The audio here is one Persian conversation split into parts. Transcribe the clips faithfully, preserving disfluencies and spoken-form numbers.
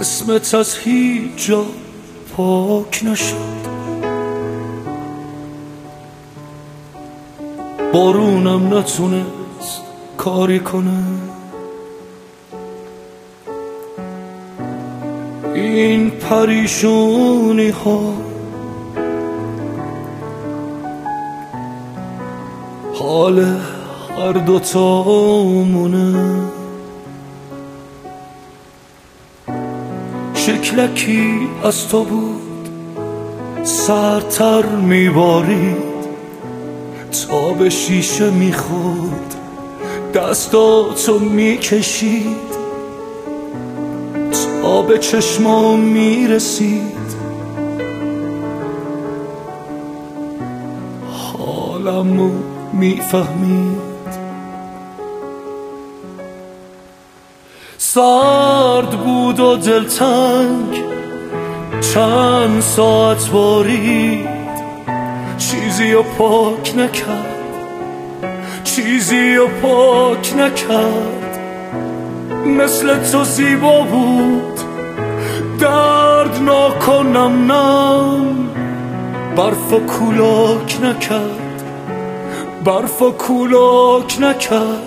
اسمت از هیچ جا پاک نشد. بارونم نتونست کاری کنه. این پریشونی ها حال هر دوتامونه. شکلکی از تو بود سرتر میبارید، تا به شیشه میخورد دستاتو میکشید، تا به چشمام میرسید حالمو میفهمید. سرد بود و دلتنگ چند ساعت بارید، چیزی رو پاک نکرد، چیزی رو پاک نکرد. مثل تو زیبا بود دردناک و نم نم، برف و کولاک نکرد، برف و کولاک نکرد.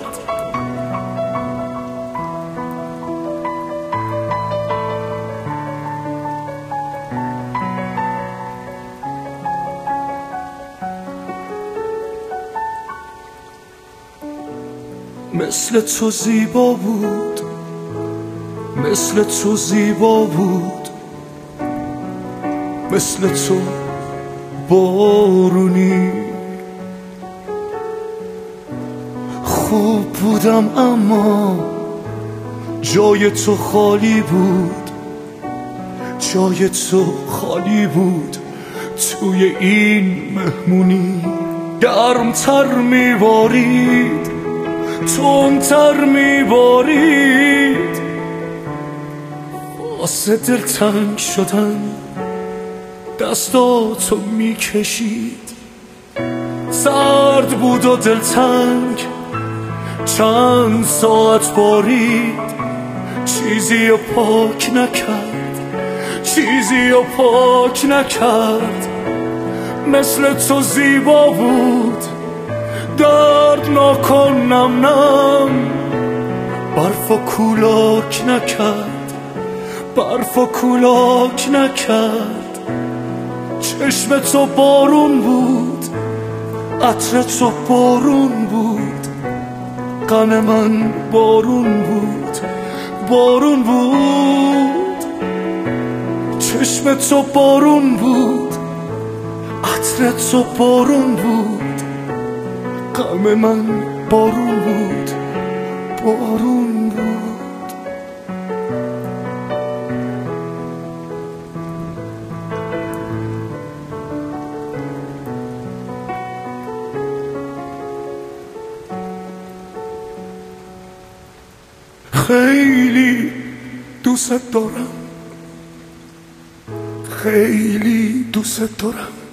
مثل تو زیبا بود، مثل تو زیبا بود، مثل تو بارونی. خوب بودم اما جای تو خالی بود، جای تو خالی بود توی این مهمونی. گرمتر میبارید، تندتر میبارید، واسه دلتنگ شدن دستاتو میکشید. سرد بود و دلتنگ چند ساعت بارید، چیزی رو پاک نکرد، چیزی رو پاک نکرد. مثل تو زیبا بود دردناک و نم نم، برف و کولاک نکرد، برف و کولاک نکرد. چشم تو بارون بود، عطر تو بارون بود، غم من بارون بود، بارون بود. چشم تو بارون بود، عطر تو بارون بود، غم من بارون بود، بارون بود. خیلی دوست دارم، خیلی دوست دارم.